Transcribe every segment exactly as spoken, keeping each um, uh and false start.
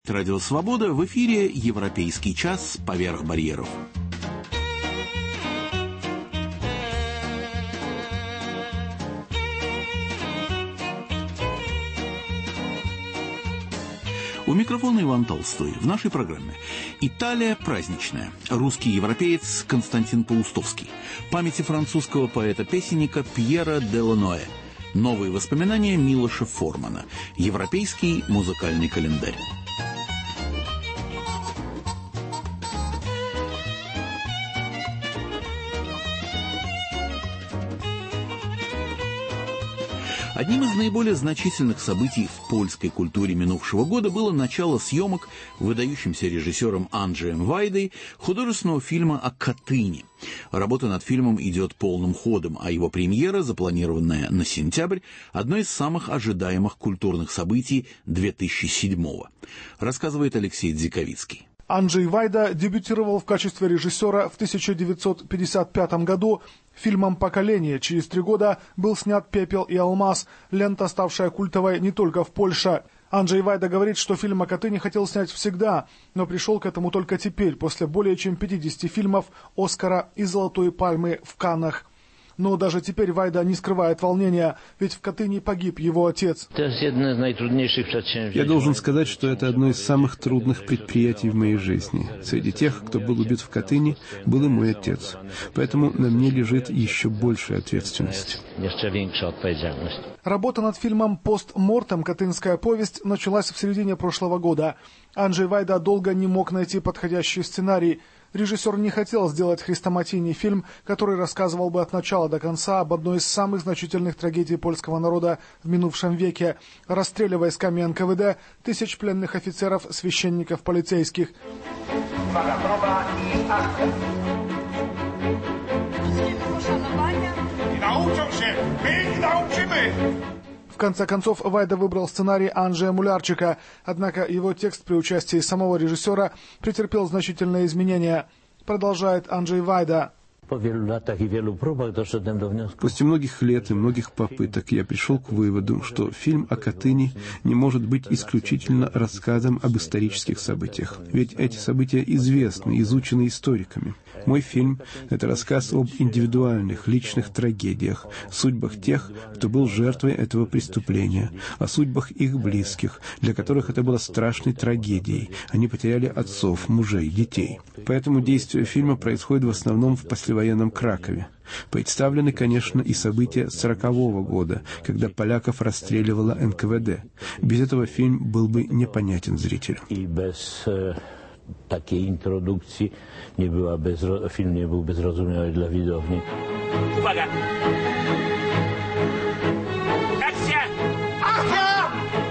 Радио Свобода, в эфире «Европейский час. Поверх барьеров». У микрофона Иван Толстой. В нашей программе «Италия праздничная». Русский европеец Константин Паустовский. Памяти французского поэта-песенника Пьера де Ланоэ. Новые воспоминания Милоша Формана. Европейский музыкальный календарь. Одним из наиболее значительных событий в польской культуре минувшего года было начало съемок выдающимся режиссером Анджеем Вайдой художественного фильма о Катыни. Работа над фильмом идет полным ходом, а его премьера, запланированная на сентябрь, одно из самых ожидаемых культурных событий две тысячи седьмого. Рассказывает Алексей Дзиковицкий. Анджей Вайда дебютировал в качестве режиссера в тысяча девятьсот пятьдесят пятом году фильмом «Поколение». Через три года был снят «Пепел и алмаз», лента, ставшая культовой не только в Польше. Анджей Вайда говорит, что фильм о Катыни хотел снять всегда, но пришел к этому только теперь, после более чем пятидесяти фильмов, «Оскара» и «Золотой пальмы» в Каннах. Но даже теперь Вайда не скрывает волнения, ведь в Катыни погиб его отец. Я должен сказать, что это одно из самых трудных предприятий в моей жизни. Среди тех, кто был убит в Катыни, был и мой отец. Поэтому на мне лежит еще большая ответственность. Работа над фильмом «Постмортем. Катынская повесть» началась в середине прошлого года. Анджей Вайда долго не мог найти подходящий сценарий. Режиссер не хотел сделать хрестоматийный фильм, который рассказывал бы от начала до конца об одной из самых значительных трагедий польского народа в минувшем веке – расстреле войсками эн ка вэ дэ тысяч пленных офицеров, священников, полицейских. В конце концов, Вайда выбрал сценарий Анджея Мулярчика, однако его текст при участии самого режиссера претерпел значительные изменения. Продолжает Анджей Вайда. После многих лет и многих попыток я пришел к выводу, что фильм о Катыни не может быть исключительно рассказом об исторических событиях. Ведь эти события известны, изучены историками. Мой фильм — это рассказ об индивидуальных, личных трагедиях, судьбах тех, кто был жертвой этого преступления, о судьбах их близких, для которых это было страшной трагедией. Они потеряли отцов, мужей, детей. Поэтому действие фильма происходит в основном в послевоенном Кракове. Представлены, конечно, и события сорокового года, когда поляков расстреливала эн ка вэ дэ. Без этого фильм был бы непонятен зрителю. Takiej introdukcji nie byłaby, film nie byłby zrozumiały dla widowni. Uwaga! Akcja! Akcja!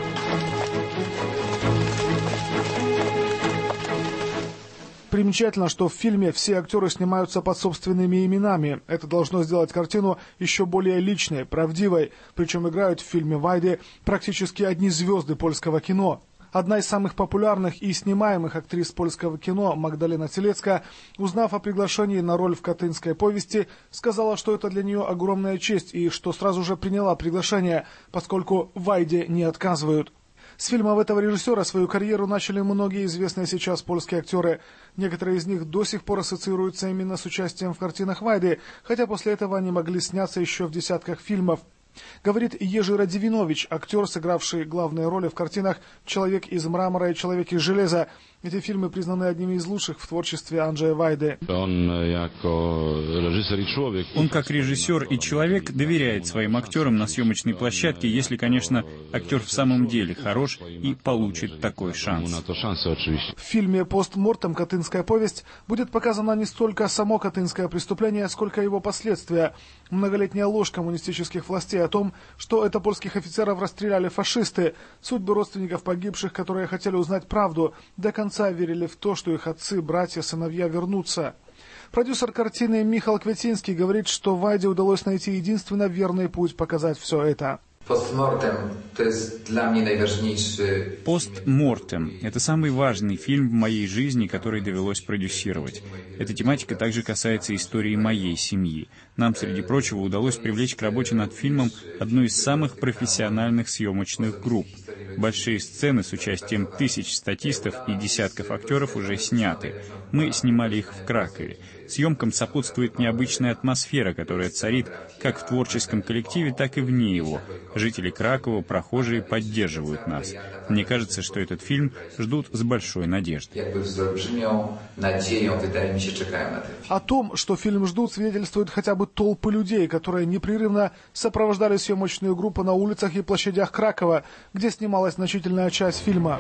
Примечательно, что в фильме все актеры снимаются под собственными именами. Это должно сделать картину еще более личной, правдивой. Причем играют в фильме Вайды практически одни звезды польского кино. Одна из самых популярных и снимаемых актрис польского кино, Магдалена Телецкая, узнав о приглашении на роль в «Катынской повести», сказала, что это для нее огромная честь и что сразу же приняла приглашение, поскольку Вайде не отказывают. С фильмов этого режиссера свою карьеру начали многие известные сейчас польские актеры. Некоторые из них до сих пор ассоциируются именно с участием в картинах Вайды, хотя после этого они могли сняться еще в десятках фильмов. Говорит Ежи Радивинович, актер, сыгравший главные роли в картинах «Человек из мрамора» и «Человек из железа». Эти фильмы признаны одними из лучших в творчестве Анджея Вайды. Он, как режиссер и человек, доверяет своим актерам на съемочной площадке, если, конечно, актер в самом деле хорош и получит такой шанс. В фильме «Постмортем. Катынская повесть» будет показано не столько само катынское преступление, сколько его последствия. Многолетняя ложь коммунистических властей о том, что это польских офицеров расстреляли фашисты, судьбы родственников погибших, которые хотели узнать правду, до конца верили в то, что их отцы, братья, сыновья вернутся. Продюсер картины Михаил Кветинский говорит, что Вайде удалось найти единственно верный путь показать все это. «Постмортем» — to jest dla mnie najważniejszy... «Постмортем» — это самый важный фильм в моей жизни, который довелось продюсировать. Эта тематика также касается истории моей семьи. Нам, среди прочего, удалось привлечь к работе над фильмом одну из самых профессиональных съемочных групп. Большие сцены с участием тысяч статистов и десятков актеров уже сняты. Мы снимали их в Кракове. Съемкам сопутствует необычная атмосфера, которая царит как в творческом коллективе, так и вне его. Жители Кракова, прохожие поддерживают нас. Мне кажется, что этот фильм ждут с большой надеждой. О том, что фильм ждут, свидетельствуют хотя бы толпы людей, которые непрерывно сопровождали съемочную группу на улицах и площадях Кракова, где снималась значительная часть фильма.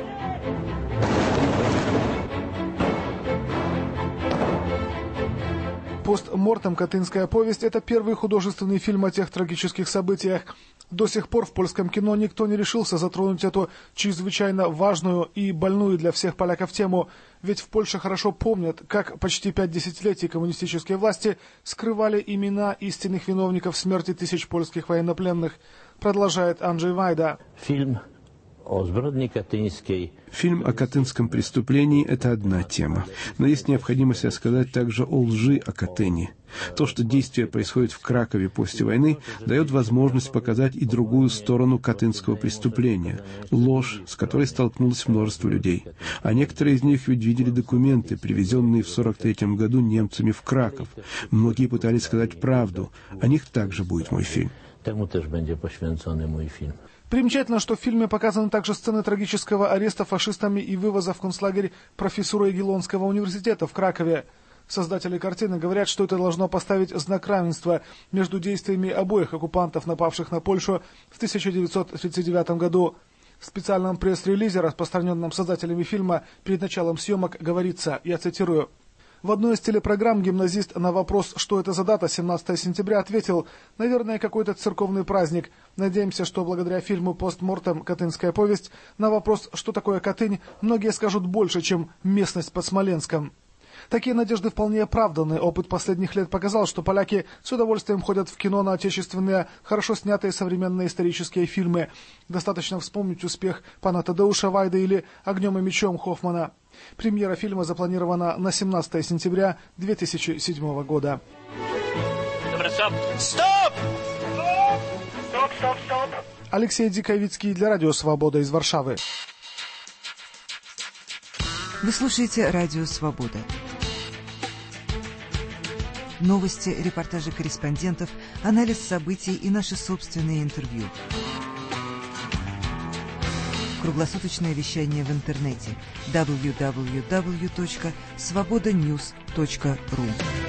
«Постмортем. Катынская повесть» — это первый художественный фильм о тех трагических событиях. До сих пор в польском кино никто не решился затронуть эту чрезвычайно важную и больную для всех поляков тему. Ведь в Польше хорошо помнят, как почти пять десятилетий коммунистические власти скрывали имена истинных виновников смерти тысяч польских военнопленных, продолжает Анджей Вайда. Фильм о зbrodni katyńskiej. Фильм о катынском преступлении – это одна тема. Но есть необходимость рассказать также о лжи о Катыни. То, что действие происходит в Кракове после войны, дает возможность показать и другую сторону катынского преступления – ложь, с которой столкнулось множество людей. А некоторые из них ведь видели документы, привезенные в сорок третьем году немцами в Краков. Многие пытались сказать правду. О них также будет мой фильм. Temu też będzie poświęcony mój film. Примечательно, что в фильме показаны также сцены трагического ареста фашистами и вывоза в концлагерь профессора Ягеллонского университета в Кракове. Создатели картины говорят, что это должно поставить знак равенства между действиями обоих оккупантов, напавших на Польшу в тысяча девятьсот тридцать девятом году. В специальном пресс-релизе, распространенном создателями фильма перед началом съемок, говорится, я цитирую: «В одной из телепрограмм гимназист на вопрос, что это за дата, семнадцатое сентября, ответил: наверное, какой-то церковный праздник. Надеемся, что благодаря фильму «Постмортем. Катынская повесть» на вопрос, что такое Катынь, многие скажут больше, чем местность под Смоленском». Такие надежды вполне оправданы. Опыт последних лет показал, что поляки с удовольствием ходят в кино на отечественные, хорошо снятые современные исторические фильмы. Достаточно вспомнить успех пана Тадеуша Вайды или «Огнем и мечом» Хоффмана. Премьера фильма запланирована на семнадцатое сентября две тысячи седьмого года. Стоп! Стоп! Стоп, стоп, стоп! Алексей Диковицкий для Радио Свобода из Варшавы. Вы слушаете Радио Свобода. Новости, репортажи корреспондентов, анализ событий и наши собственные интервью. Круглосуточное вещание в интернете дабл ю дабл ю дабл ю точка свобода ньюс точка ру.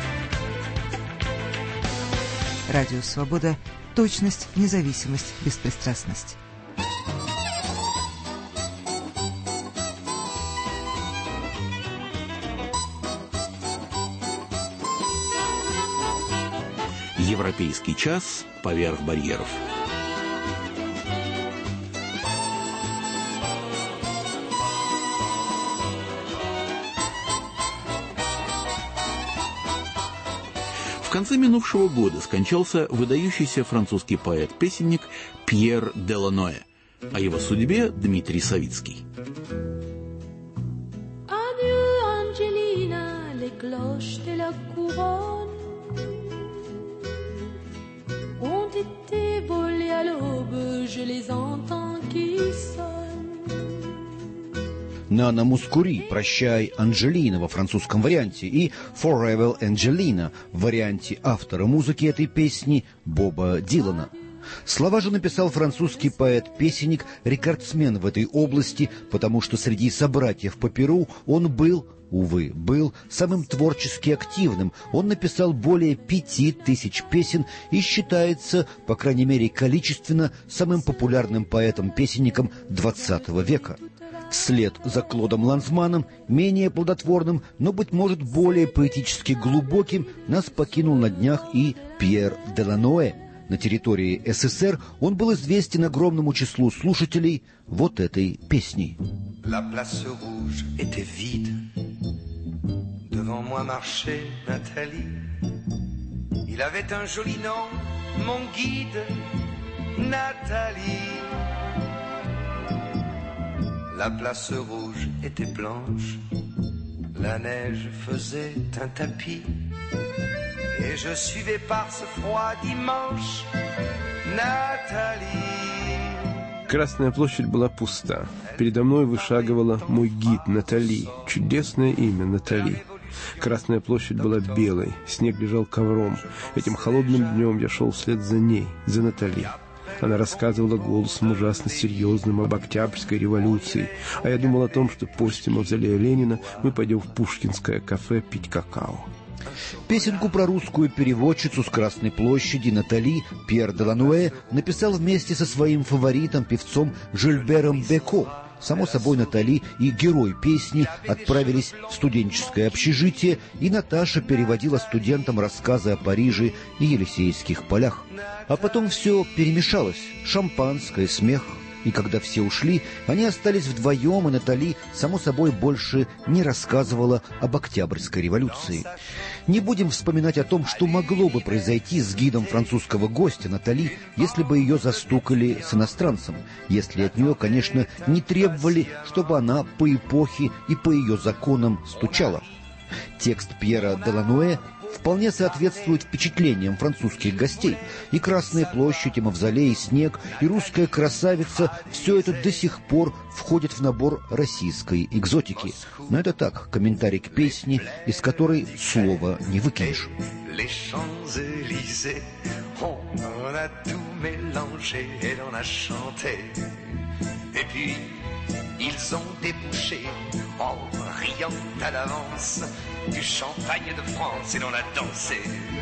Радио Свобода. Точность, независимость, беспристрастность. Европейский час поверх барьеров. В конце минувшего года скончался выдающийся французский поэт-песенник Пьер Деланоэ. О его судьбе Дмитрий Савицкий. «Нана Мускури», «Прощай, Анджелина» во французском варианте и «Forever Angelina» в варианте автора музыки этой песни Боба Дилана. Слова же написал французский поэт-песенник, рекордсмен в этой области, потому что среди собратьев по перу он был, увы, был самым творчески активным. Он написал более пяти тысяч песен и считается, по крайней мере количественно, самым популярным поэтом-песенником двадцатого века. Вслед за Клодом Ланзманом, менее плодотворным, но, быть может, более поэтически глубоким, нас покинул на днях и Пьер Деланоэ. На территории СССР он был известен огромному числу слушателей вот этой песней. La place rouge était vide. Devant moi marchait Nathalie. Il avait un joli nom, mon guide, Nathalie. La place rouge était blanche, la neige faisait un tapis, et je suivais par ce froid dimanche Nathalie. Красная площадь была пуста. Передо мной вышагивала мой гид Натали. Чудесное имя Натали. Красная площадь была белой, снег лежал ковром. Этим холодным днем я шел вслед за ней, за Натали. Она рассказывала голосом ужасно серьезным об Октябрьской революции, а я думал о том, что после мавзолея Ленина мы пойдем в Пушкинское кафе пить какао. Песенку про русскую переводчицу с Красной площади Натали Пьер Делануэ написал вместе со своим фаворитом, певцом Жильбером Беко. Само собой, Натали и герой песни отправились в студенческое общежитие, и Наташа переводила студентам рассказы о Париже и Елисейских полях. А потом все перемешалось. Шампанское, смех. И когда все ушли, они остались вдвоем, и Натали, само собой, больше не рассказывала об Октябрьской революции. Не будем вспоминать о том, что могло бы произойти с гидом французского гостя Натали, если бы ее застукали с иностранцем, если от нее, конечно, не требовали, чтобы она по эпохе и по ее законам стучала. Текст Пьера Делануэ вполне соответствует впечатлениям французских гостей. И Красная площадь, и мавзолей, и снег, и русская красавица — все это до сих пор входит в набор российской экзотики. Но это так, комментарий к песне, из которой слова не выкинешь. Ils ont débouché en riant à l'avance du champagne de France et l'on a dansé.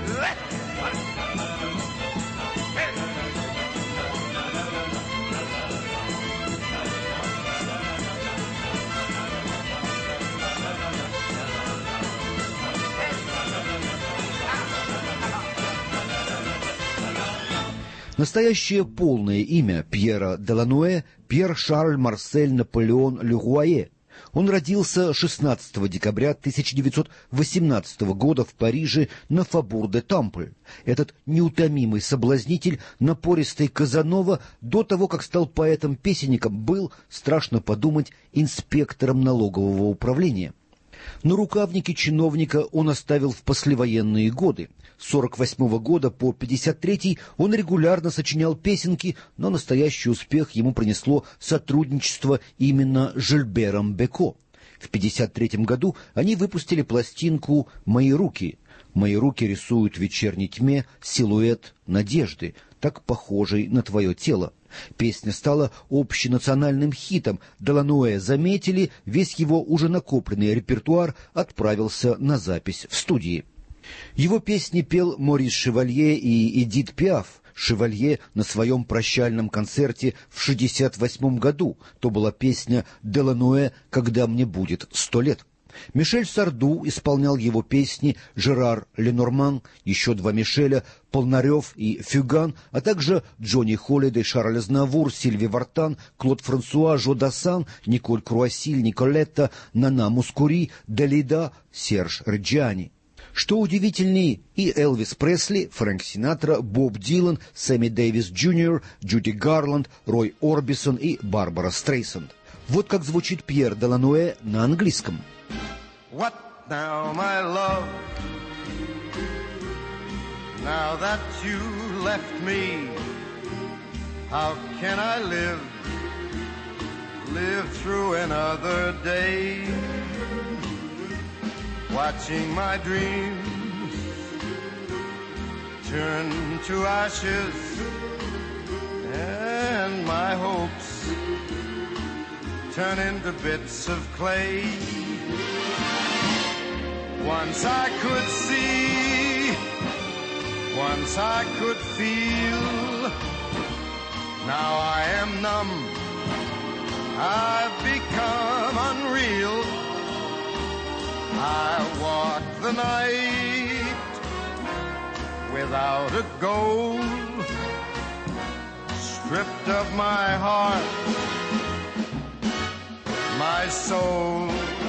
Настоящее полное имя Пьера Делануэ — Пьер Шарль Марсель Наполеон Леруае. Он родился шестнадцатого декабря тысяча девятьсот восемнадцатого года в Париже на Фабур-де-Тампль. Этот неутомимый соблазнитель, напористый Казанова, до того, как стал поэтом-песенником, был, страшно подумать, инспектором налогового управления. Но рукавники чиновника он оставил в послевоенные годы. С сорок восьмого года по пятьдесят третий он регулярно сочинял песенки, но настоящий успех ему принесло сотрудничество именно с Жильбером Беко. В пятьдесят третьем году они выпустили пластинку «Мои руки». «Мои руки рисуют в вечерней тьме силуэт надежды, так похожий на твое тело». Песня стала общенациональным хитом. Делануэ заметили, весь его уже накопленный репертуар отправился на запись в студии. Его песни пел Морис Шевалье и Эдит Пиаф. Шевалье на своем прощальном концерте в шестьдесят восьмом году. То была песня Делануэ «Когда мне будет сто лет». Мишель Сарду исполнял его песни, Жерар Ленорман, еще два Мишеля, Полнарев и Фюган, а также Джонни Холлидей, Шарль Азнавур, Сильви Вартан, Клод Франсуа, Жо Дассан, Николь Круассиль, Николетта, Нана Мускури, Далида, Серж Реджиани. Что удивительней, и Элвис Пресли, Фрэнк Синатра, Боб Дилан, Сэмми Дэвис Джуниор, Джуди Гарланд, Рой Орбисон и Барбара Стрейсанд. Вот как звучит Пьер Делануэ на английском. What now, my love? Now that you left me, how can I live, live through another day, watching my dreams turn to ashes and my hopes turn into bits of clay. Once I could see, once I could feel, now I am numb, I've become unreal. I walk the night without a goal, stripped of my heart, my soul.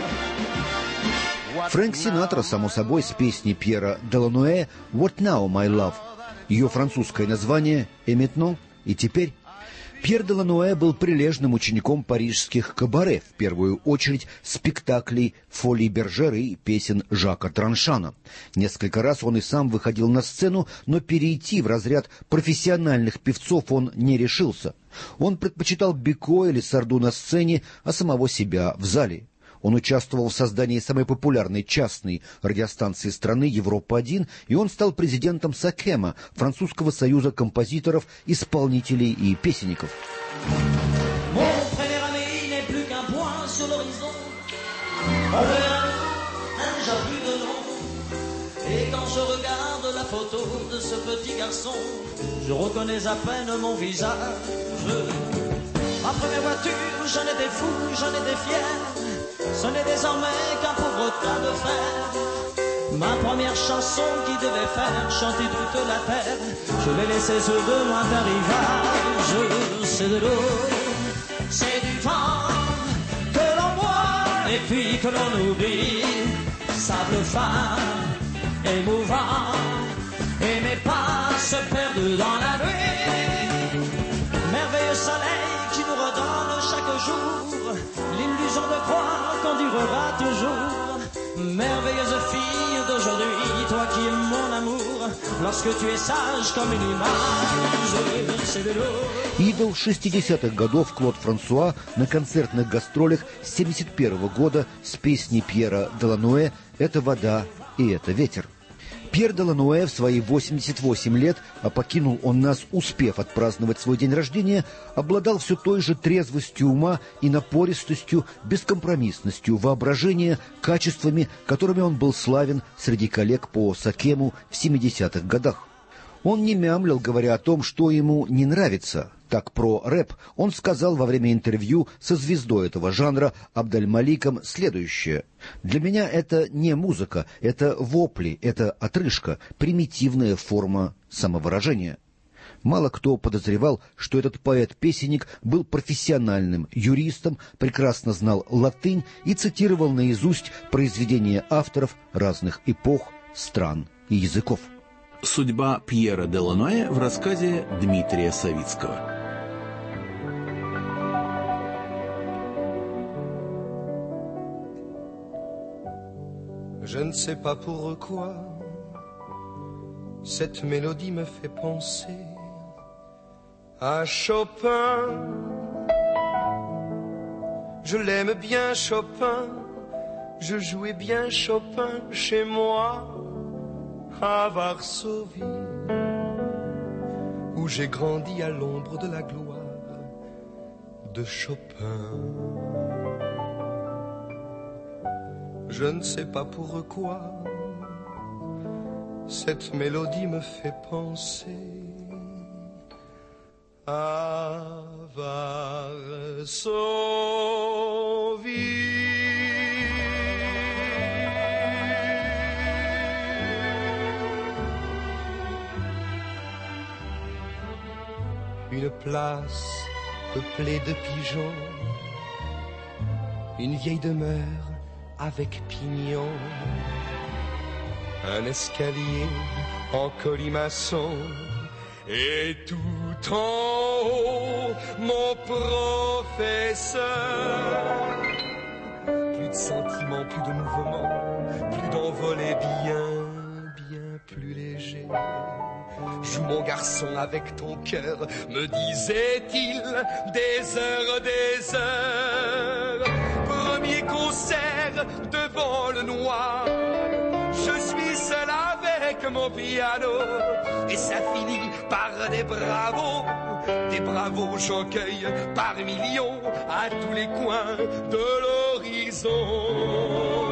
Фрэнк Синатра, само собой, с песней Пьера Делануэ «What now, my love?» Ее французское название «Et maintenant?» и теперь. Пьер Деланоэ был прилежным учеником парижских кабаре, в первую очередь спектаклей «Фоли Бержеры» и песен Жака Траншана. Несколько раз он и сам выходил на сцену, но перейти в разряд профессиональных певцов он не решился. Он предпочитал Бико или Сарду на сцене, а самого себя в зале. Он участвовал в создании самой популярной частной радиостанции страны «Европа-один», и он стал президентом САКЭМа, Французского союза композиторов, исполнителей и песенников. Ma première voiture, j'en étais fou, j'en étais fier. Ce n'est désormais qu'un pauvre tas de fer. Ma première chanson qui devait faire chanter toute la terre, je l'ai laissée sur de lointains rivages. C'est de l'eau, c'est du vent que l'on boit et puis que l'on oublie. Sable fin, émouvant, et mes pas se perdent dans la nuit. Merveilleux soleil qui nous redonne chaque jour l'illusion de croire qu'on durera toujours. Merveilleuse fille d'aujourd'hui, toi qui es mon amour, lorsque tu es sage comme une image, c'est de l'eau. Идол шестидесятых годов Клод Франсуа на концертных гастролях с семьдесят первого года с песней Пьера Деланоэ «Это вода и это ветер». Пьер Деланоэ в свои восемьдесят восемь лет, а покинул он нас, успев отпраздновать свой день рождения, обладал все той же трезвостью ума и напористостью, бескомпромиссностью воображения, качествами, которыми он был славен среди коллег по САКЭМу в семидесятых годах. Он не мямлил, говоря о том, что ему не нравится. Так про рэп он сказал во время интервью со звездой этого жанра Абдаль-Маликом следующее. «Для меня это не музыка, это вопли, это отрыжка, примитивная форма самовыражения». Мало кто подозревал, что этот поэт-песенник был профессиональным юристом, прекрасно знал латынь и цитировал наизусть произведения авторов разных эпох, стран и языков. Судьба Пьера Деланоэ в рассказе Дмитрия Савицкого. Je ne sais pas pourquoi cette mélodie me fait penser à Chopin. Je l'aime bien Chopin, je jouais bien Chopin chez moi à Varsovie, où j'ai grandi à l'ombre de la gloire de Chopin. Je ne sais pas pourquoi cette mélodie me fait penser à Varsovie. Une place peuplée de pigeons, une vieille demeure avec pignon, un escalier en colimaçon, et tout en haut, mon professeur. Plus de sentiments, plus de mouvements, plus d'envolées, bien, bien plus léger. Joue mon garçon avec ton cœur, me disait-il, des heures, des heures. Premier concert devant le noir, je suis seul avec mon piano, et ça finit par des bravos, des bravos j'en cueille par millions à tous les coins de l'horizon.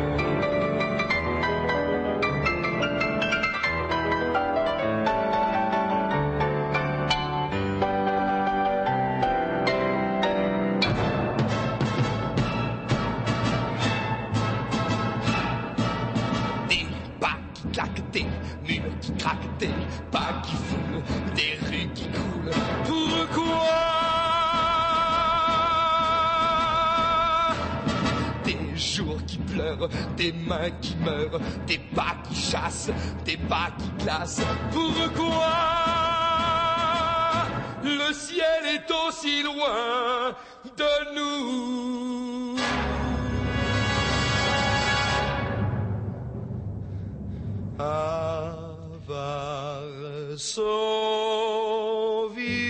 Des murs qui craquent, des pas qui foulent, des rues qui coulent. Pourquoi? Des jours qui pleurent, des mains qui meurent, des pas qui chassent, des pas qui glacent. Pourquoi? le ciel est aussi loin de nous. À Varsovie.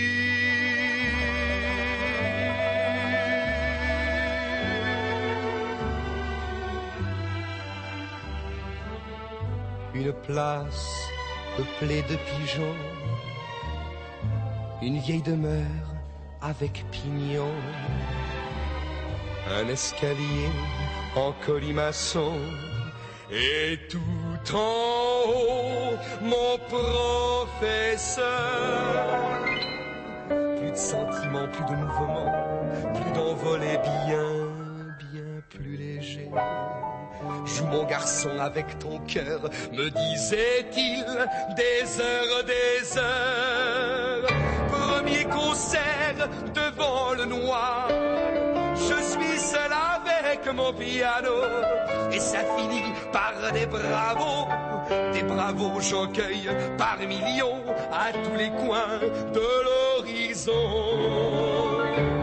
Une place peuplée de pigeons, une vieille demeure avec pignons, un escalier en colimaçon, et tout en haut, mon professeur. Plus de sentiments, plus de mouvements, plus d'envolées, bien, bien plus léger. Joue mon garçon avec ton cœur, me disait-il, des heures, des heures. Premier concert devant le noir, je suis seul avec mon piano, et ça finit par des bravos, des bravos j'en cueille par millions à tous les coins de l'horizon.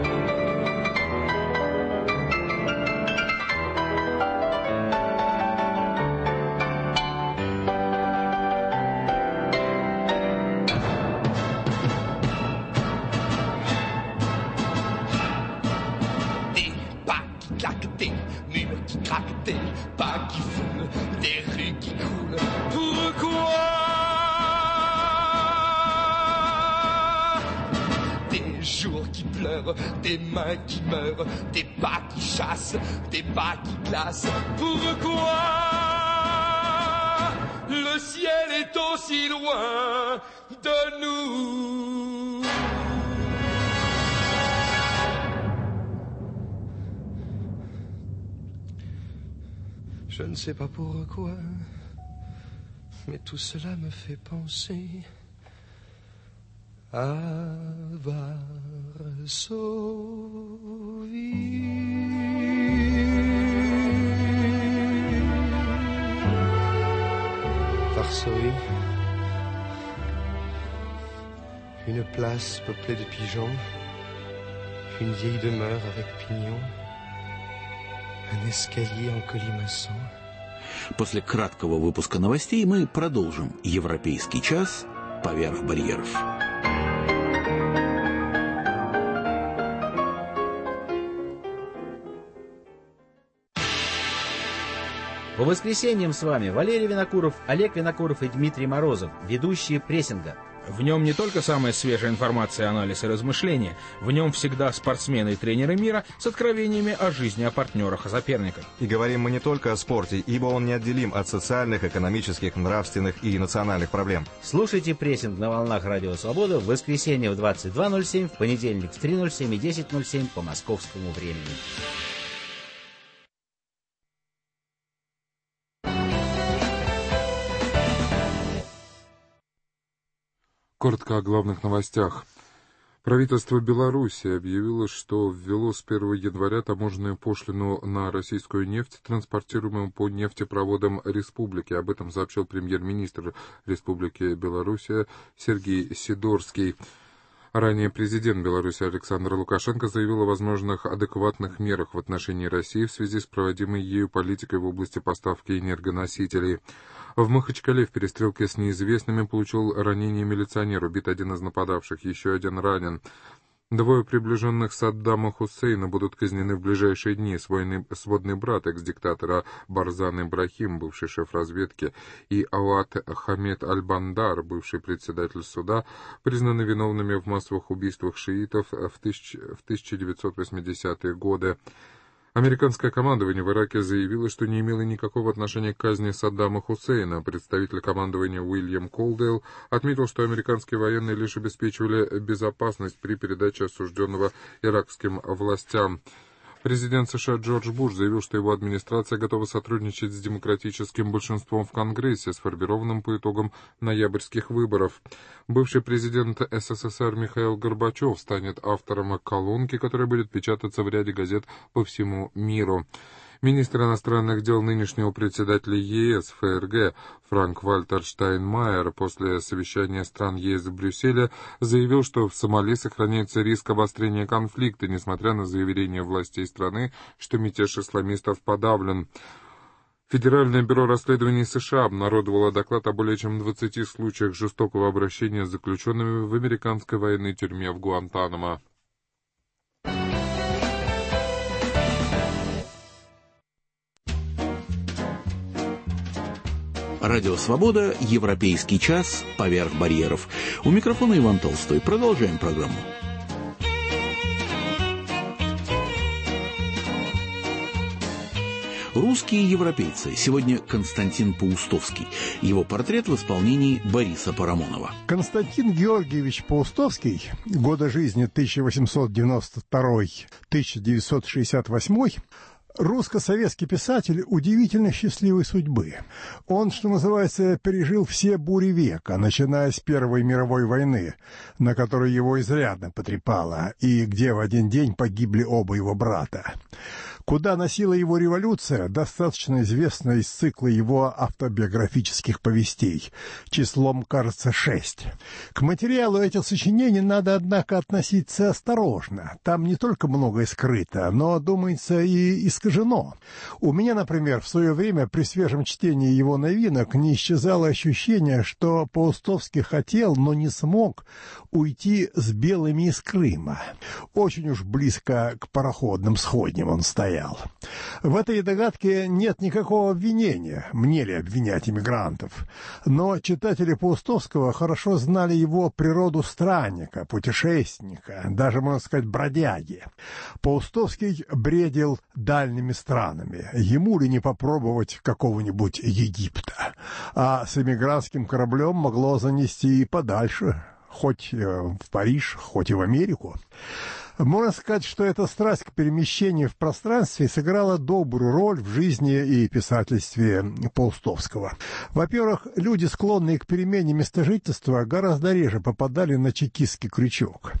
Des pas qui foulent, des rues qui coulent. Pourquoi? Des jours qui pleurent, des mains qui meurent, des pas qui chassent, des pas qui glacent. Pourquoi? Le ciel est aussi loin de nous. Je ne sais pas pourquoi, mais tout cela me fait penser à Varsovie. Varsovie, une place peuplée de pigeons, une vieille demeure avec pignons, un escalier en colimaçon. После краткого выпуска новостей мы продолжим «Европейский час» поверх барьеров. По воскресеньям с вами Валерий Винокуров, Олег Винокуров и Дмитрий Морозов, ведущие прессинга. В нем не только самая свежая информация, анализ и размышления, в нем всегда спортсмены и тренеры мира с откровениями о жизни, о партнерах, о соперниках. И говорим мы не только о спорте, ибо он неотделим от социальных, экономических, нравственных и национальных проблем. Слушайте прессинг на волнах Радио Свобода в воскресенье в двадцать два ноль семь, в понедельник в три ноль семь и десять ноль семь по московскому времени. Коротко о главных новостях. Правительство Беларуси объявило, что ввело с первого января таможенную пошлину на российскую нефть, транспортируемую по нефтепроводам республики. Об этом сообщил премьер-министр Республики Беларусь Сергей Сидорский. Ранее президент Беларуси Александр Лукашенко заявил о возможных адекватных мерах в отношении России в связи с проводимой ею политикой в области поставки энергоносителей. В Махачкале в перестрелке с неизвестными получил ранение милиционер, убит один из нападавших, еще один ранен. Двое приближенных Саддама Хусейна будут казнены в ближайшие дни. Свойный, сводный брат экс-диктатора Барзан Ибрахим, бывший шеф разведки, и Ауат Хамед Аль-Бандар, бывший председатель суда, признаны виновными в массовых убийствах шиитов в, тысяч, в тысяча девятьсот восьмидесятые годы. Американское командование в Ираке заявило, что не имело никакого отношения к казни Саддама Хусейна. Представитель командования Уильям Колдейл отметил, что американские военные лишь обеспечивали безопасность при передаче осужденного иракским властям. Президент США Джордж Буш заявил, что его администрация готова сотрудничать с демократическим большинством в Конгрессе, сформированным по итогам ноябрьских выборов. Бывший президент СССР Михаил Горбачев станет автором колонки, которая будет печататься в ряде газет по всему миру. Министр иностранных дел нынешнего председателя ЕС ФРГ Франк-Вальтер Штайнмайер после совещания стран ЕС в Брюсселе заявил, что в Сомали сохраняется риск обострения конфликта, несмотря на заявление властей страны, что мятеж исламистов подавлен. Федеральное бюро расследований США обнародовало доклад о более чем двадцати случаях жестокого обращения с заключенными в американской военной тюрьме в Гуантанамо. Радио «Свобода», Европейский час, поверх барьеров. У микрофона Иван Толстой. Продолжаем программу. Русские европейцы. Сегодня Константин Паустовский. Его портрет в исполнении Бориса Парамонова. Константин Георгиевич Паустовский, годы жизни тысяча восемьсот девяносто второй — тысяча девятьсот шестьдесят восьмой, русско-советский писатель удивительно счастливой судьбы. Он, что называется, пережил все бури века, начиная с Первой мировой войны, на которой его изрядно потрепало, и где в один день погибли оба его брата. Куда носила его революция, достаточно известно из цикла его автобиографических повестей, числом, кажется, шесть. К материалу этих сочинений надо, однако, относиться осторожно. Там не только многое скрыто, но, думается, и искажено. У меня, например, в свое время при свежем чтении его новинок не исчезало ощущение, что Паустовский хотел, но не смог уйти с белыми из Крыма. Очень уж близко к пароходным сходням он стоял. В этой догадке нет никакого обвинения, мне ли обвинять иммигрантов. Но читатели Паустовского хорошо знали его природу странника, путешественника, даже, можно сказать, бродяги. Паустовский бредил дальними странами. Ему ли не попробовать какого-нибудь Египта? А с эмигрантским кораблем могло занести и подальше, хоть в Париж, хоть и в Америку. Можно сказать, что эта страсть к перемещению в пространстве сыграла добрую роль в жизни и писательстве Паустовского. Во-первых, люди, склонные к перемене места жительства, гораздо реже попадали на чекистский крючок.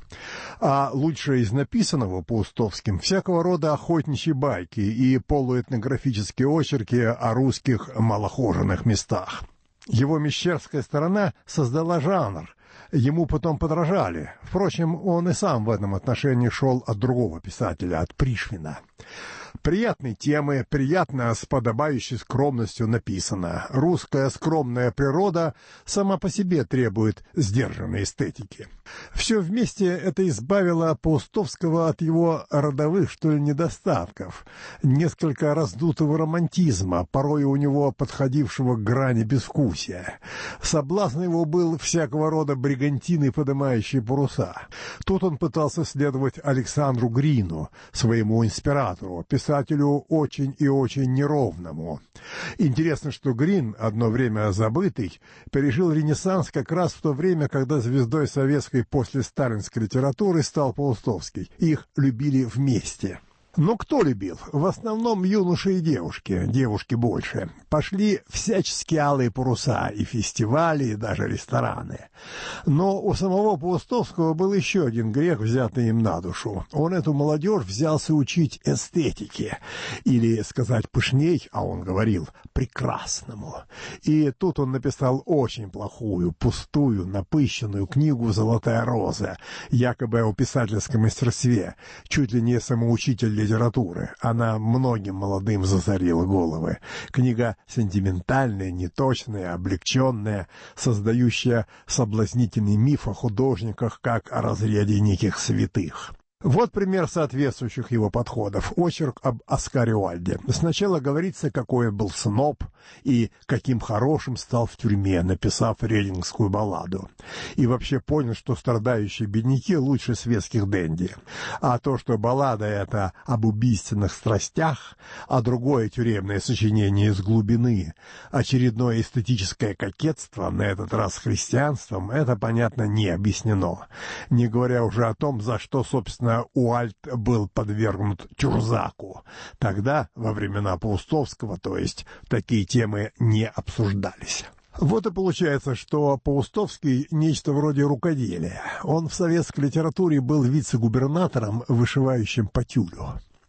А лучшее из написанного Паустовским — всякого рода охотничьи байки и полуэтнографические очерки о русских малохоженных местах. Его мещерская сторона создала жанр. Ему потом подражали. Впрочем, он и сам в этом отношении шел от другого писателя, от Пришвина. Приятные темы, приятно с подобающей скромностью написано. Русская скромная природа сама по себе требует сдержанной эстетики. Все вместе это избавило Паустовского от его родовых, что ли, недостатков, несколько раздутого романтизма, порой у него подходившего к грани безвкусия. Соблазн его был всякого рода бригантины, подымающие паруса. Тут он пытался следовать Александру Грину, своему инспиратору, писателю очень и очень неровному. Интересно, что Грин, одно время забытый, пережил ренессанс как раз в то время, когда звездой советской после сталинской литературы стал Паустовский. Их любили вместе. Но кто любил? В основном юноши и девушки, девушки больше. Пошли всяческие алые паруса, и фестивали, и даже рестораны. Но у самого Паустовского был еще один грех, взятый им на душу. Он эту молодежь взялся учить эстетике, или сказать пышней, а он говорил, прекрасному. И тут он написал очень плохую, пустую, напыщенную книгу «Золотая роза», якобы о писательском мастерстве, чуть ли не самоучитель литературы. Она многим молодым засорила головы. Книга сентиментальная, неточная, облегченная, создающая соблазнительный миф о художниках как о разряде неких святых. Вот пример соответствующих его подходов. Очерк об Оскаре Уальде. Сначала говорится, какой он был сноб и каким хорошим стал в тюрьме, написав рейдингскую балладу. И вообще понял, что страдающие бедняки лучше светских денди. А то, что баллада эта об убийственных страстях, а другое тюремное сочинение из глубины, очередное эстетическое кокетство, на этот раз с христианством, это, понятно, не объяснено. Не говоря уже о том, за что, собственно, Уальд был подвергнут Тюрзаку. Тогда, во времена Паустовского, то есть, такие темы не обсуждались. Вот и получается, что Паустовский — нечто вроде рукоделия. Он в советской литературе был вице-губернатором, вышивающим по тюлю.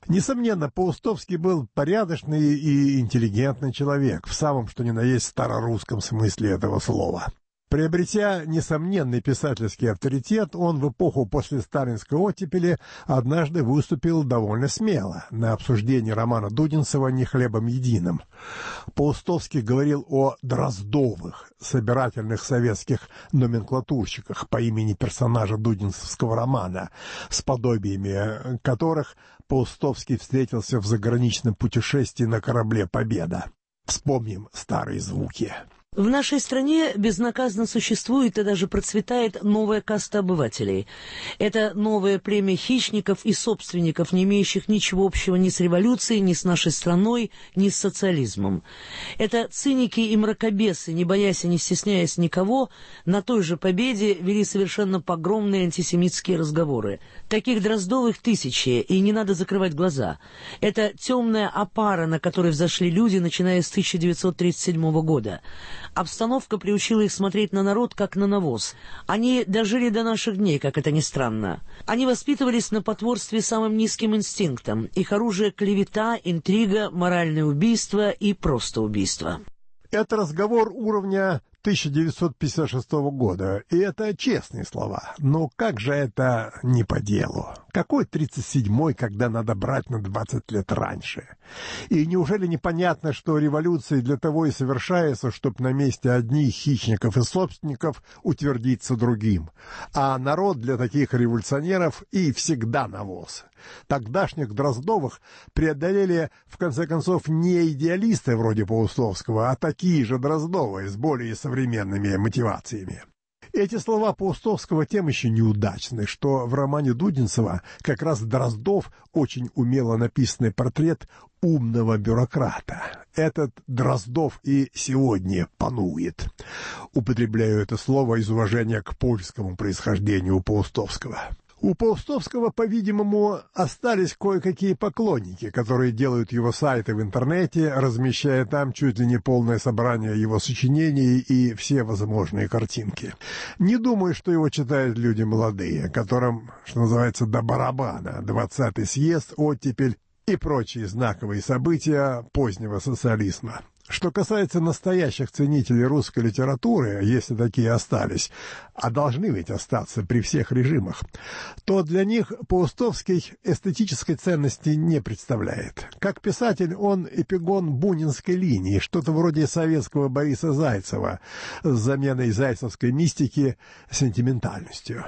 Несомненно, Паустовский был порядочный и интеллигентный человек, в самом что ни на есть старорусском смысле этого слова. Приобретя несомненный писательский авторитет, он в эпоху после сталинской оттепели однажды выступил довольно смело на обсуждении романа Дудинцева «Не хлебом единым». Паустовский говорил о Дроздовых, собирательных советских номенклатурщиках по имени персонажа дудинцевского романа, с подобиями которых Паустовский встретился в заграничном путешествии на корабле «Победа». Вспомним старые звуки. В нашей стране безнаказанно существует и даже процветает новая каста обывателей. Это новое племя хищников и собственников, не имеющих ничего общего ни с революцией, ни с нашей страной, ни с социализмом. Это циники и мракобесы, не боясь и не стесняясь никого, на той же победе вели совершенно погромные антисемитские разговоры. Таких Дроздовых тысячи, и не надо закрывать глаза. Это темная опара, на которой взошли люди, начиная с тысяча девятьсот тридцать седьмого года. Обстановка приучила их смотреть на народ, как на навоз. Они дожили до наших дней, как это ни странно. Они воспитывались на потворстве самым низким инстинктам. Их оружие — клевета, интрига, моральное убийство и просто убийство. Это разговор уровня тысяча девятьсот пятьдесят шестого года, и это честные слова. Но как же это не по делу? Какой тридцать седьмой, когда надо брать на двадцать лет раньше? И неужели непонятно, что революция для того и совершается, чтобы на месте одних хищников и собственников утвердиться другим? А народ для таких революционеров и всегда навоз. Тогдашних Дроздовых преодолели, в конце концов, не идеалисты вроде Паустовского, а такие же Дроздовые с более современными мотивациями. Эти слова Паустовского тем еще неудачны, что в романе Дудинцева как раз Дроздов очень умело написанный портрет умного бюрократа. Этот Дроздов и сегодня панует. Употребляю это слово из уважения к польскому происхождению Паустовского. У Паустовского, по-видимому, остались кое-какие поклонники, которые делают его сайты в интернете, размещая там чуть ли не полное собрание его сочинений и все возможные картинки. Не думаю, что его читают люди молодые, которым, что называется, до барабана, двадцатый съезд, оттепель и прочие знаковые события позднего социализма. Что касается настоящих ценителей русской литературы, если такие остались, а должны ведь остаться при всех режимах, то для них Паустовский эстетической ценности не представляет. Как писатель он эпигон бунинской линии, что-то вроде советского Бориса Зайцева с заменой зайцевской мистики сентиментальностью.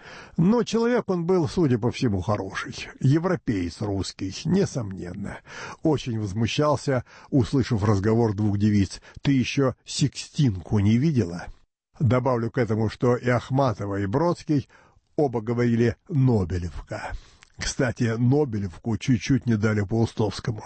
Но человек он был, судя по всему, хороший. Европеец русский, несомненно. Очень возмущался, услышав разговор двух девиц. «Ты еще Сикстинку не видела?» Добавлю к этому, что и Ахматова, и Бродский оба говорили «Нобелевка». Кстати, Нобелевку чуть-чуть не дали Паустовскому.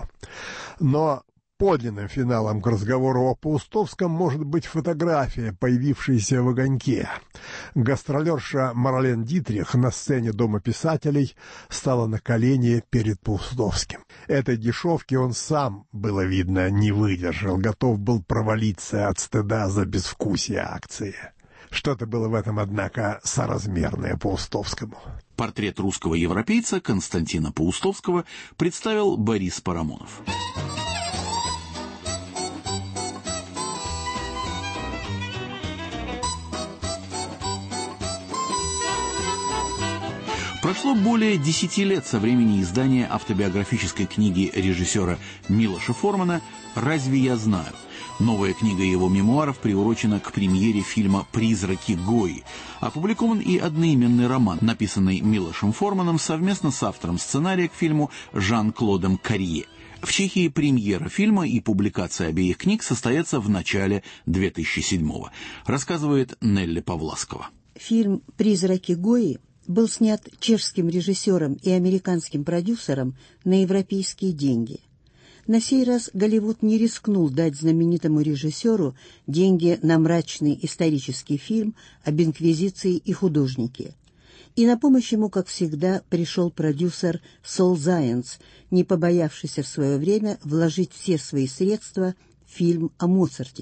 Но подлинным финалом к разговору о Паустовском может быть фотография, появившаяся в «Огоньке». Гастролерша Марлен Дитрих на сцене Дома писателей стала на колени перед Паустовским. Этой дешевки он сам, было видно, не выдержал, готов был провалиться от стыда за безвкусие акции. Что-то было в этом, однако, соразмерное Паустовскому. Портрет русского европейца Константина Паустовского представил Борис Парамонов. Прошло более десяти лет со времени издания автобиографической книги режиссера Милоша Формана «Разве я знаю?». Новая книга его мемуаров приурочена к премьере фильма «Призраки Гои». Опубликован и одноименный роман, написанный Милошем Форманом совместно с автором сценария к фильму Жан-Клодом Карье. В Чехии премьера фильма и публикация обеих книг состоятся в начале две тысячи седьмого, рассказывает Нелли Павласкова. Фильм «Призраки Гои» был снят чешским режиссером и американским продюсером на европейские деньги. На сей раз Голливуд не рискнул дать знаменитому режиссеру деньги на мрачный исторический фильм об инквизиции и художнике. И на помощь ему, как всегда, пришел продюсер Сол Зайенс, не побоявшийся в свое время вложить все свои средства в фильм о Моцарте.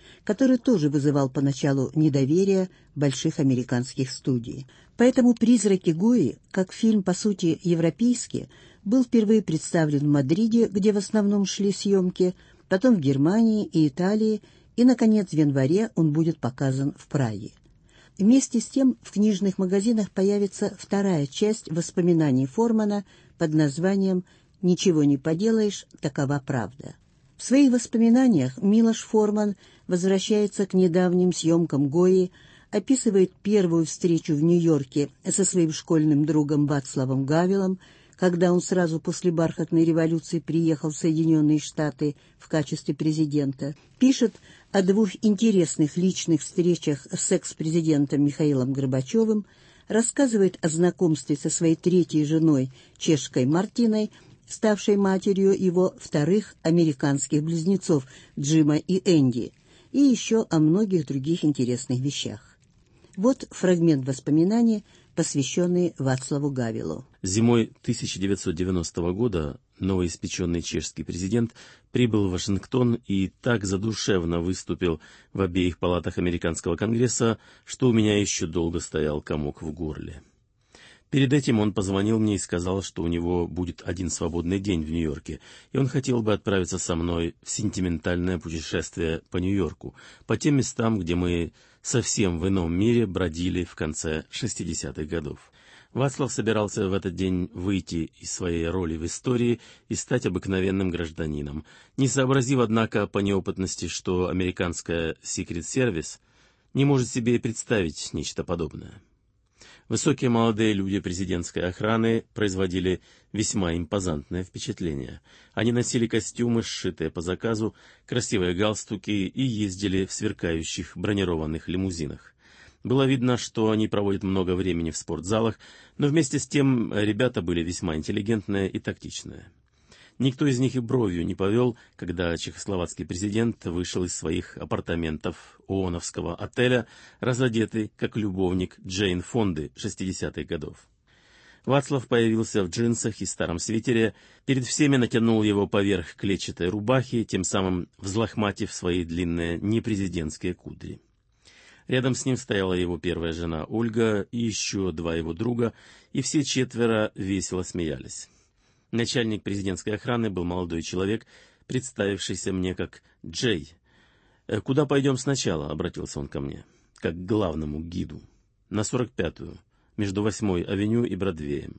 который тоже вызывал поначалу недоверие больших американских студий. Поэтому «Призраки Гои», как фильм, по сути, европейский, был впервые представлен в Мадриде, где в основном шли съемки, потом в Германии и Италии, и, наконец, в январе он будет показан в Праге. Вместе с тем в книжных магазинах появится вторая часть воспоминаний Формана под названием «Ничего не поделаешь, такова правда». В своих воспоминаниях Милош Форман возвращается к недавним съемкам Гои, описывает первую встречу в Нью-Йорке со своим школьным другом Вацлавом Гавелом, когда он сразу после бархатной революции приехал в Соединенные Штаты в качестве президента, пишет о двух интересных личных встречах с экс-президентом Михаилом Горбачевым, рассказывает о знакомстве со своей третьей женой, чешкой Мартиной, ставшей матерью его вторых американских близнецов Джима и Энди, и еще о многих других интересных вещах. Вот фрагмент воспоминаний, посвященный Вацлаву Гавелу. Зимой тысяча девятьсот девяностого года новоиспеченный чешский президент прибыл в Вашингтон и так задушевно выступил в обеих палатах американского конгресса, что у меня еще долго стоял комок в горле. Перед этим он позвонил мне и сказал, что у него будет один свободный день в Нью-Йорке, и он хотел бы отправиться со мной в сентиментальное путешествие по Нью-Йорку, по тем местам, где мы совсем в ином мире бродили в конце шестидесятых годов. Вацлав собирался в этот день выйти из своей роли в истории и стать обыкновенным гражданином, не сообразив, однако, по неопытности, что американская Secret Service не может себе представить нечто подобное. Высокие молодые люди президентской охраны производили весьма импозантное впечатление. Они носили костюмы, сшитые по заказу, красивые галстуки и ездили в сверкающих бронированных лимузинах. Было видно, что они проводят много времени в спортзалах, но вместе с тем ребята были весьма интеллигентные и тактичные. Никто из них и бровью не повел, когда чехословацкий президент вышел из своих апартаментов ооновского отеля, разодетый, как любовник Джейн Фонды шестидесятых годов. Вацлав появился в джинсах и старом свитере, перед всеми натянул его поверх клетчатой рубахи, тем самым взлохматив свои длинные непрезидентские кудри. Рядом с ним стояла его первая жена Ольга и еще два его друга, и все четверо весело смеялись. Начальник президентской охраны был молодой человек, представившийся мне как Джей. «Куда пойдем сначала?» — обратился он ко мне, как к главному гиду. «На сорок пятую, между восьмой авеню и Бродвеем».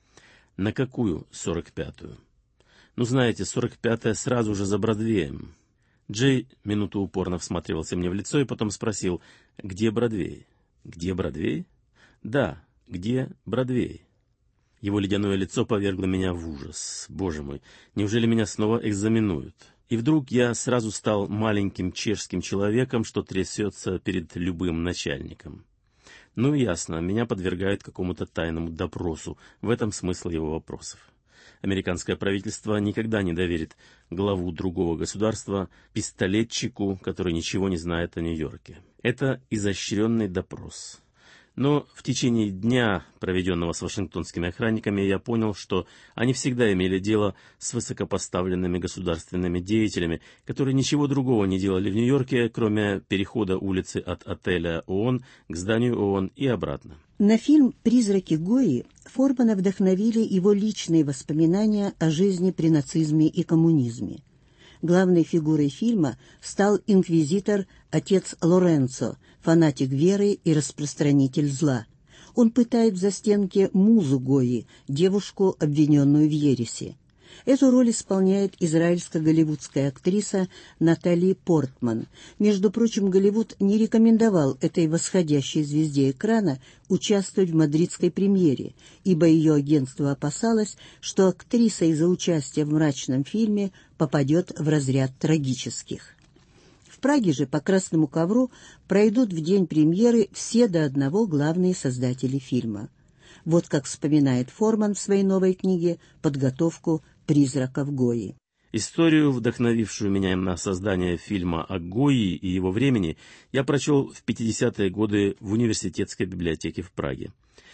«На какую сорок пятую?» «Ну, знаете, сорок пятая сразу же за Бродвеем». Джей минуту упорно всматривался мне в лицо и потом спросил: «Где Бродвей?» «Где Бродвей?» «Да, где Бродвей?» Его ледяное лицо повергло меня в ужас. Боже мой, неужели меня снова экзаменуют? И вдруг я сразу стал маленьким чешским человеком, что трясется перед любым начальником. Ну, ясно, меня подвергают какому-то тайному допросу. В этом смысл его вопросов. Американское правительство никогда не доверит главу другого государства пистолетчику, который ничего не знает о Нью-Йорке. Это изощренный допрос. Но в течение дня, проведенного с вашингтонскими охранниками, я понял, что они всегда имели дело с высокопоставленными государственными деятелями, которые ничего другого не делали в Нью-Йорке, кроме перехода улицы от отеля ООН к зданию ООН и обратно. На фильм «Призраки Гои» Формана вдохновили его личные воспоминания о жизни при нацизме и коммунизме. Главной фигурой фильма стал инквизитор отец Лоренцо, фанатик веры и распространитель зла. Он пытает в застенке музу Гои, девушку, обвиненную в ереси. Эту роль исполняет израильско-голливудская актриса Натали Портман. Между прочим, Голливуд не рекомендовал этой восходящей звезде экрана участвовать в мадридской премьере, ибо ее агентство опасалось, что актриса из-за участия в мрачном фильме попадет в разряд трагических. В Праге же по красному ковру пройдут в день премьеры все до одного главные создатели фильма. Вот как вспоминает Форман в своей новой книге подготовку «Призраков Гои». Историю, вдохновившую меня на создание фильма о Гои и его времени, я прочел в пятидесятые годы в университетской библиотеке в Праге.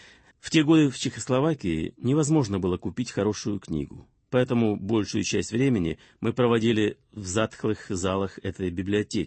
В те годы в Чехословакии невозможно было купить хорошую книгу, поэтому большую часть времени мы проводили в затхлых залах этой библиотеки.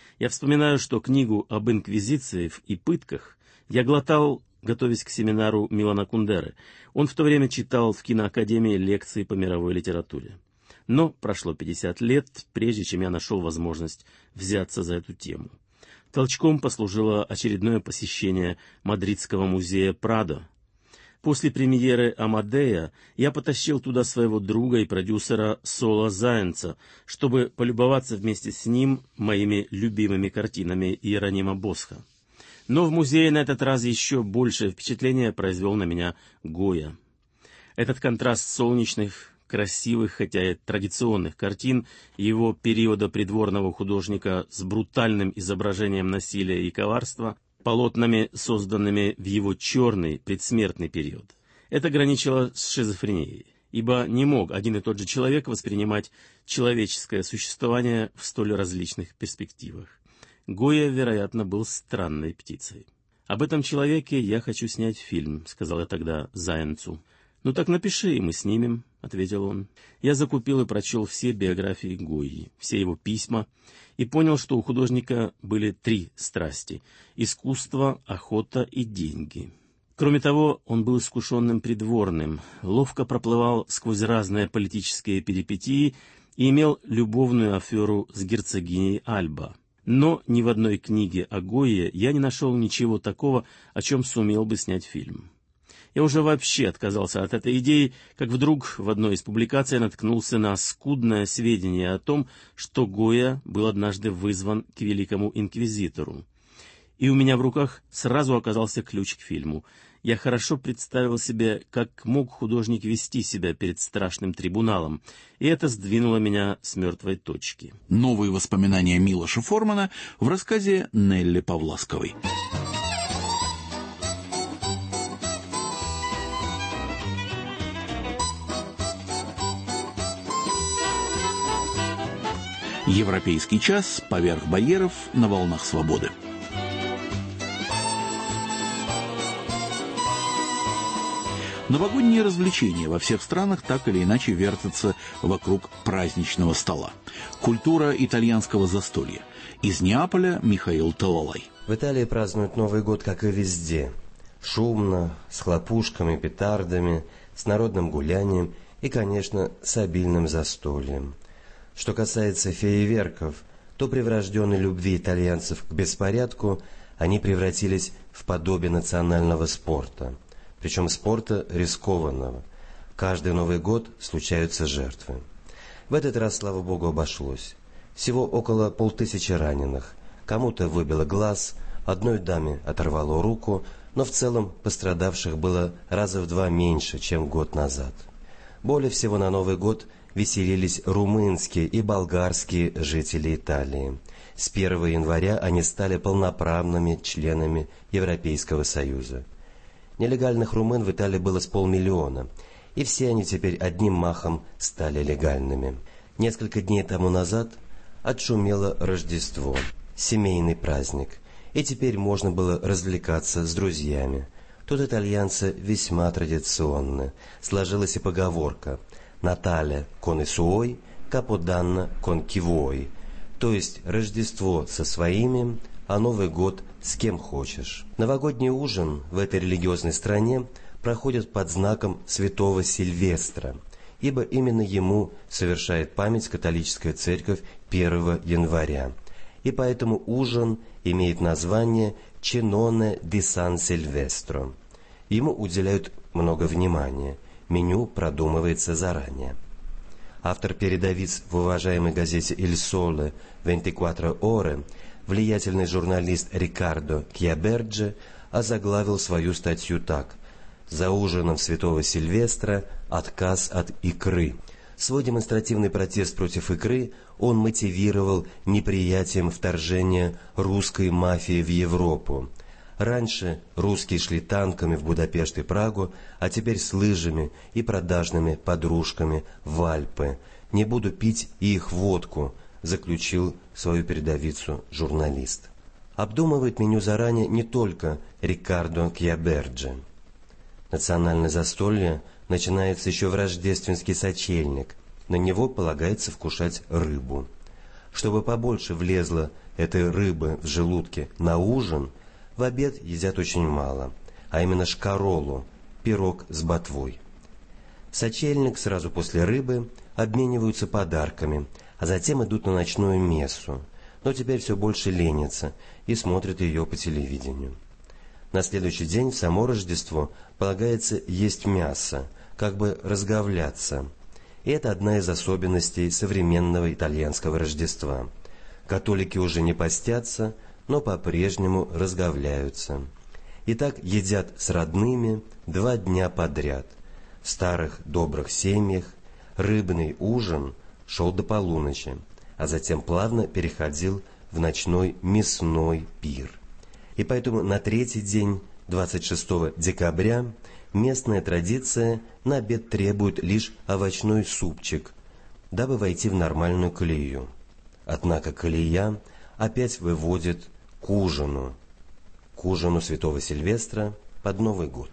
Я вспоминаю, что книгу об инквизиции и пытках я глотал, готовясь к семинару Милана Кундеры. Он в то время читал в киноакадемии лекции по мировой литературе. Но прошло пятьдесят лет, прежде чем я нашел возможность взяться за эту тему. Толчком послужило очередное посещение Мадридского музея Прадо. После премьеры «Амадея» я потащил туда своего друга и продюсера Соло Заенца, чтобы полюбоваться вместе с ним моими любимыми картинами Иеронима Босха. Но в музее на этот раз еще большее впечатление произвел на меня Гойя. Этот контраст солнечных, красивых, хотя и традиционных картин его периода придворного художника с брутальным изображением насилия и коварства, полотнами, созданными в его черный предсмертный период. Это граничило с шизофренией, ибо не мог один и тот же человек воспринимать человеческое существование в столь различных перспективах. Гойя, вероятно, был странной птицей. «Об этом человеке я хочу снять фильм», — сказал я тогда Заенцу. «Ну так напиши, и мы снимем», — ответил он. Я закупил и прочел все биографии Гойи, все его письма, и понял, что у художника были три страсти — искусство, охота и деньги. Кроме того, он был искушенным придворным, ловко проплывал сквозь разные политические перипетии и имел любовную аферу с герцогиней Альба. Но ни в одной книге о Гойе я не нашел ничего такого, о чем сумел бы снять фильм. Я уже вообще отказался от этой идеи, как вдруг в одной из публикаций наткнулся на скудное сведение о том, что Гойя был однажды вызван к великому инквизитору. И у меня в руках сразу оказался ключ к фильму. Я хорошо представил себе, как мог художник вести себя перед страшным трибуналом, и это сдвинуло меня с мертвой точки. Новые воспоминания Милоша Формана в рассказе Нелли Павласковой. Европейский час поверх барьеров на волнах свободы. Новогодние развлечения во всех странах так или иначе вертятся вокруг праздничного стола. Культура итальянского застолья. Из Неаполя Михаил Талалай. В Италии празднуют Новый год, как и везде. Шумно, с хлопушками, петардами, с народным гулянием и, конечно, с обильным застольем. Что касается фейерверков, то при врожденной любви итальянцев к беспорядку они превратились в подобие национального спорта. Причем спорта рискованного. Каждый Новый год случаются жертвы. В этот раз, слава богу, обошлось. Всего около полтысячи раненых. Кому-то выбило глаз, одной даме оторвало руку, но в целом пострадавших было раза в два меньше, чем год назад. Более всего на Новый год веселились румынские и болгарские жители Италии. С первого января они стали полноправными членами Европейского Союза. Нелегальных румын в Италии было с полмиллиона, и все они теперь одним махом стали легальными. Несколько дней тому назад отшумело Рождество, семейный праздник, и теперь можно было развлекаться с друзьями. Тут итальянцы весьма традиционны. Сложилась и поговорка «Натале кон и суой, каподанно кон кивой», то есть Рождество со своими, а Новый год с кем хочешь. Новогодний ужин в этой религиозной стране проходит под знаком святого Сильвестра, ибо именно ему совершает память католическая церковь первого января. И поэтому ужин имеет название «Cenone di San Silvestro». Ему уделяют много внимания, меню продумывается заранее. Автор передовиц в уважаемой газете «Il Sole двадцать четыре Ore», влиятельный журналист Рикардо Кьяберджи, озаглавил свою статью так: «За ужином святого Сильвестра отказ от икры». Свой демонстративный протест против икры он мотивировал неприятием вторжения русской мафии в Европу. Раньше русские шли танками в Будапешт и Прагу, а теперь с лыжами и продажными подружками в Альпы. «Не буду пить и их водку», заключил свою передовицу журналист. Обдумывает меню заранее не только Рикардо Кьяберджи. Национальное застолье начинается еще в рождественский сочельник. На него полагается вкушать рыбу. Чтобы побольше влезло этой рыбы в желудке на ужин, в обед едят очень мало, а именно шкаролу, пирог с ботвой. В сочельник сразу после рыбы обмениваются подарками, а затем идут на ночную мессу, но теперь все больше ленятся и смотрят ее по телевидению. На следующий день в само Рождество полагается есть мясо, как бы разговляться. И это одна из особенностей современного итальянского Рождества. Католики уже не постятся, но по-прежнему разговляются. И так едят с родными два дня подряд. В старых добрых семьях рыбный ужин шел до полуночи, а затем плавно переходил в ночной мясной пир. И поэтому на третий день, двадцать шестого декабря, местная традиция на обед требует лишь овощной супчик, дабы войти в нормальную колею. Однако колея опять выводит к ужину, к ужину Святого Сильвестра под Новый год.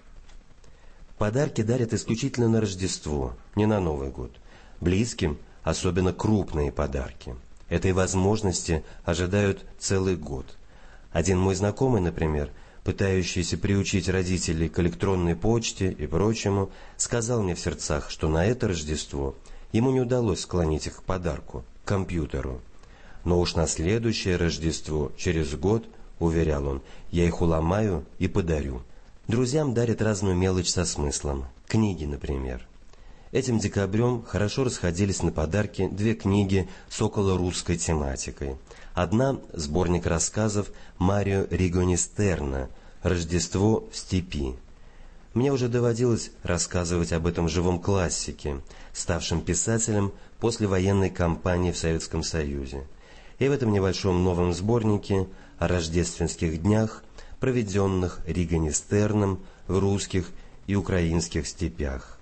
Подарки дарят исключительно на Рождество, не на Новый год. Близким особенно крупные подарки. Этой возможности ожидают целый год. Один мой знакомый, например, пытающийся приучить родителей к электронной почте и прочему, сказал мне в сердцах, что на это Рождество ему не удалось склонить их к подарку, к компьютеру. Но уж на следующее Рождество, через год, уверял он, я их уломаю и подарю. Друзьям дарят разную мелочь со смыслом. Книги, например. Этим декабрем хорошо расходились на подарки две книги с околорусской тематикой. Одна – сборник рассказов Марио Ригони Стерна «Рождество в степи». Мне уже доводилось рассказывать об этом живом классике, ставшем писателем после военной кампании в Советском Союзе. И в этом небольшом новом сборнике о рождественских днях, проведенных Ригони Стерном в русских и украинских степях.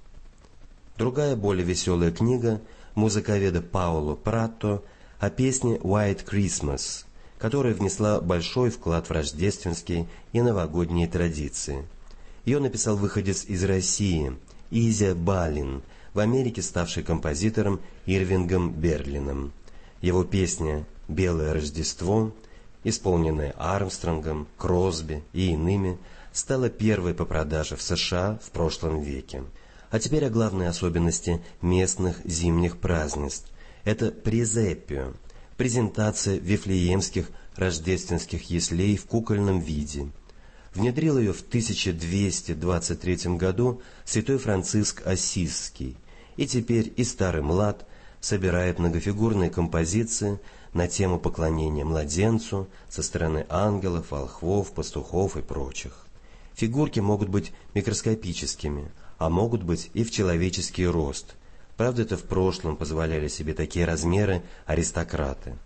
Другая, более веселая книга музыковеда Паоло Пратто о песне «White Christmas», которая внесла большой вклад в рождественские и новогодние традиции. Ее написал выходец из России Изя Балин, в Америке ставший композитором Ирвингом Берлином. Его песня «Белое Рождество», исполненная Армстронгом, Кросби и иными, стала первой по продаже в США в прошлом веке. А теперь о главной особенности местных зимних празднеств. Это презепио, презентация вифлеемских рождественских яслей в кукольном виде. Внедрил ее в тысяча двести двадцать третьем году святой Франциск Ассизский, и теперь и старый млад собирает многофигурные композиции на тему поклонения младенцу со стороны ангелов, волхвов, пастухов и прочих. Фигурки могут быть микроскопическими, а могут быть и в человеческий рост. Правда, это в прошлом позволяли себе такие размеры аристократы.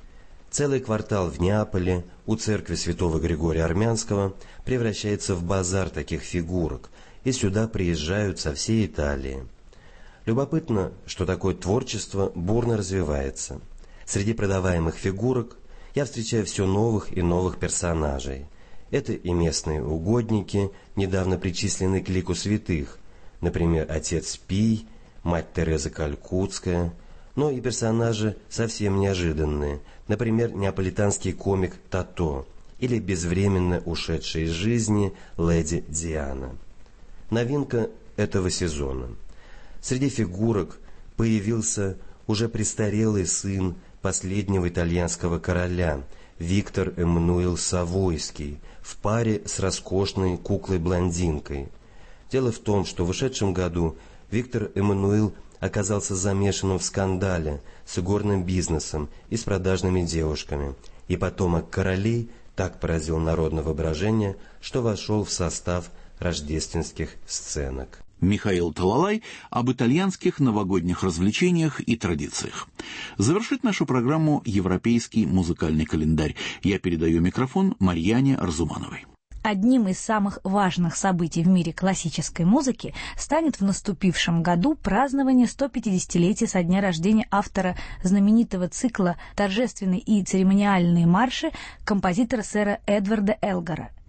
Целый квартал в Неаполе у церкви святого Григория Армянского превращается в базар таких фигурок, и сюда приезжают со всей Италии. Любопытно, что такое творчество бурно развивается. Среди продаваемых фигурок я встречаю все новых и новых персонажей. Это и местные угодники, недавно причисленные к лику святых, например, отец Пий, мать Тереза Калькутская, но и персонажи совсем неожиданные, например, неаполитанский комик Тато или безвременно ушедшая из жизни леди Диана. Новинка этого сезона. Среди фигурок появился уже престарелый сын последнего итальянского короля, Виктор Эммануил Савойский, в паре с роскошной куклой-блондинкой. Дело в том, что в ушедшем году Виктор Эммануил оказался замешанным в скандале с игорным бизнесом и с продажными девушками, и потомок королей так поразил народное воображение, что вошел в состав рождественских сценок. Михаил Талалай об итальянских новогодних развлечениях и традициях. Завершит нашу программу «Европейский музыкальный календарь». Я передаю микрофон Марьяне Арзумановой. Одним из самых важных событий в мире классической музыки станет в наступившем году празднование сто пятидесятилетия со дня рождения автора знаменитого цикла «Торжественные и церемониальные марши» композитора сэра Эдварда Элгара.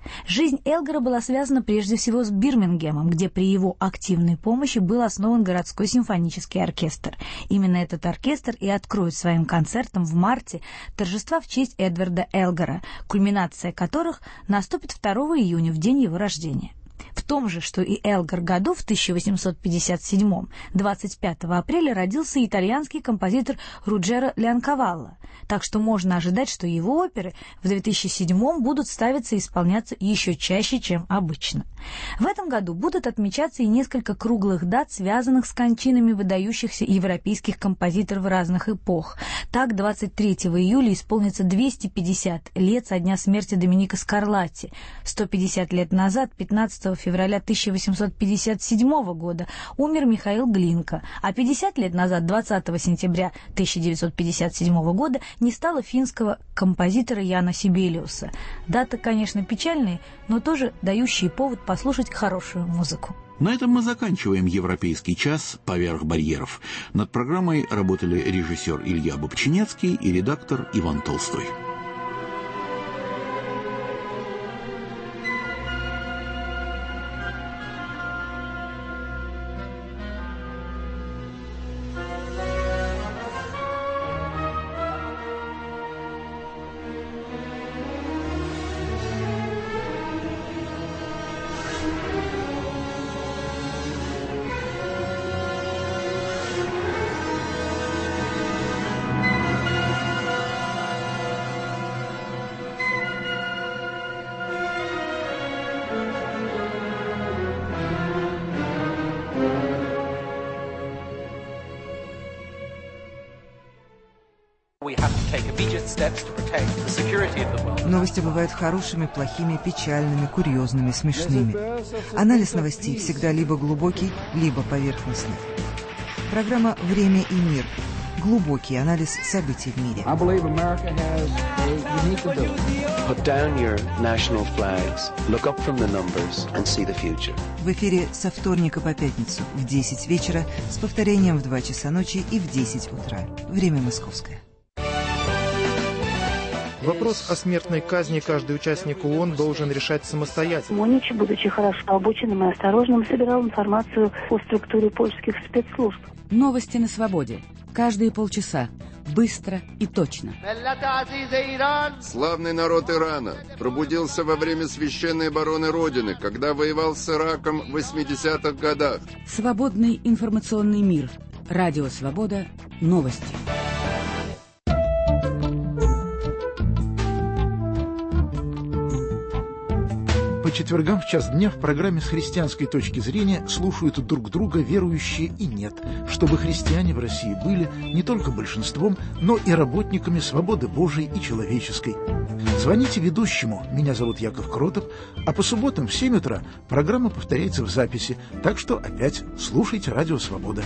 Жизнь Элгара была связана прежде всего с Бирмингемом, где при его активной помощи был основан городской симфонический оркестр. Именно этот оркестр и откроет своим концертом в марте торжества в честь Эдварда Элгара, кульминация которых наступит второго июня, в день его рождения. В том же, что и Элгар году, в тысяча восемьсот пятьдесят седьмом, двадцать пятого апреля, родился итальянский композитор Руджеро Леонкавалло, так что можно ожидать, что его оперы в две тысячи седьмом будут ставиться и исполняться еще чаще, чем обычно. В этом году будут отмечаться и несколько круглых дат, связанных с кончинами выдающихся европейских композиторов разных эпох. Так, двадцать третьего июля исполнится двести пятьдесят лет со дня смерти Доминика Скарлатти. сто пятьдесят лет назад, пятнадцатого февраля тысяча восемьсот пятьдесят седьмого года, умер Михаил Глинка, а пятьдесят лет назад, двадцатого сентября тысяча девятьсот пятьдесят седьмого года, не стало финского композитора Яна Сибелиуса. Даты, конечно, печальные, но тоже дающие повод послушать хорошую музыку. На этом мы заканчиваем «Европейский час. Поверх барьеров». Над программой работали режиссер Илья Бобчинецкий и редактор Иван Толстой. Новости бывают хорошими, плохими, печальными, курьезными, смешными. Анализ новостей всегда либо глубокий, либо поверхностный. Программа «Время и мир». Глубокий анализ событий в мире. В эфире со вторника по пятницу в десять вечера с повторением в два часа ночи и в десять утра. Время московское. Вопрос о смертной казни каждый участник ООН должен решать самостоятельно. Монич, будучи хорошо обученным и осторожным, собирал информацию о структуре польских спецслужб. Новости на свободе. Каждые полчаса. Быстро и точно. Славный народ Ирана пробудился во время священной обороны Родины, когда воевал с Ираком в восьмидесятых годах. Свободный информационный мир. Радио «Свобода». Новости. По четвергам в час дня в программе «С христианской точки зрения» слушают друг друга верующие и нет, чтобы христиане в России были не только большинством, но и работниками свободы Божией и человеческой. Звоните ведущему, меня зовут Яков Кротов, а по субботам в семь утра программа повторяется в записи, так что опять слушайте «Радио Свобода».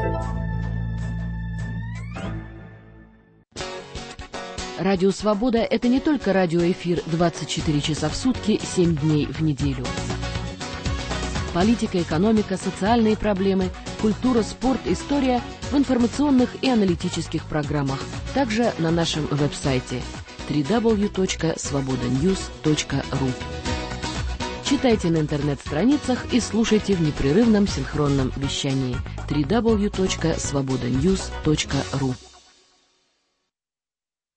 Радио «Свобода» — это не только радиоэфир двадцать четыре часа в сутки, семь дней в неделю. Политика, экономика, социальные проблемы, культура, спорт, история в информационных и аналитических программах. Также на нашем веб-сайте дабл ю дабл ю дабл ю точка свобода ньюс точка ру. Читайте на интернет-страницах и слушайте в непрерывном синхронном вещании дабл ю дабл ю дабл ю точка свобода ньюс точка ру.